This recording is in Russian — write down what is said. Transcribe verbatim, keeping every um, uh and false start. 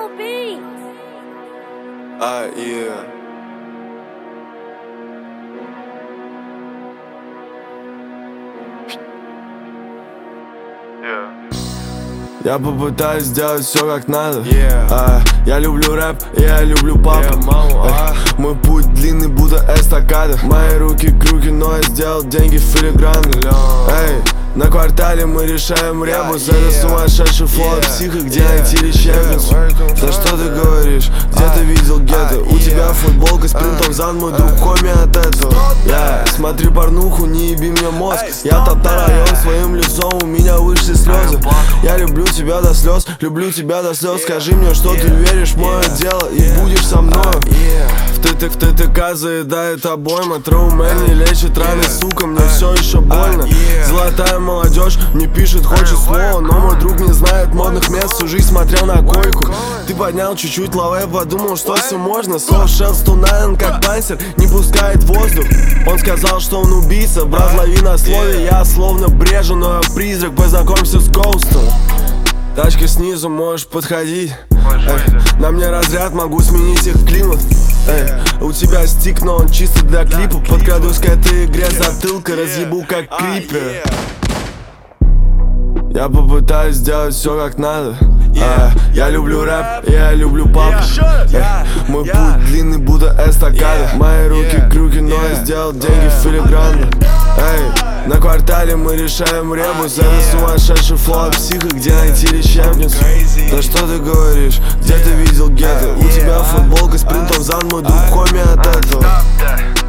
Lil Beats. Ah, yeah. Yeah. Я попытаюсь сделать все как надо. Yeah. а, Я люблю рэп, и я люблю папу. Yeah, маму, Эй, а. Мой путь длинный, будто эстакада. Мои руки крюки, но я сделал деньги филигранно. Эй, на квартале мы решаем ребус. Yeah, Это yeah. сумасшедший флот, Yeah, психо, где yeah, найти лечебницу? yeah. Да что ты говоришь, где ты видел гетто? У тебя футболка с принтом Зан, мой друг коми от этого. Я смотри порнуху, не еби мне мозг. Я топтал район своим лицом, у меня вышли слезы. Я люблю тебя до слез, люблю тебя до слез. Скажи мне, что ты веришь в мое дело и будешь со мной. В ТТ, в ТТК заедает обойма. Троумен не лечит раны, сука, мне все еще больно. Золотая молодежь мне пишет, хочет слова, но мой друг не знает модных мест, всю жизнь смотрел на койку. Ты поднял чуть-чуть лаве, подумал, что все можно. Слово Шелстунайн, как панцирь, не пускает воздух. Он сказал, что он убийца, брат, лови на слове. Я словно брежу, но я призрак, познакомься с Коустом. Тачка снизу, можешь подходить. Эй, на мне разряд, могу сменить их климат. Эй, у тебя стик, но он чисто для клипа. Подкрадусь к этой игре затылка, разъебу как крипер. Я попытаюсь сделать все как надо. а, Я люблю рэп, и я люблю папу. Эй, Мой путь длинный, будто эстакада. Мои руки крюки, но я сделал деньги филигранно. Эй, на квартале мы решаем ребус. Это сумасшедший флот, психо, где найти лечебницу? Да что ты говоришь, где ты видел гетто? У тебя футболка с принтом Зан, мой друг коми от этого.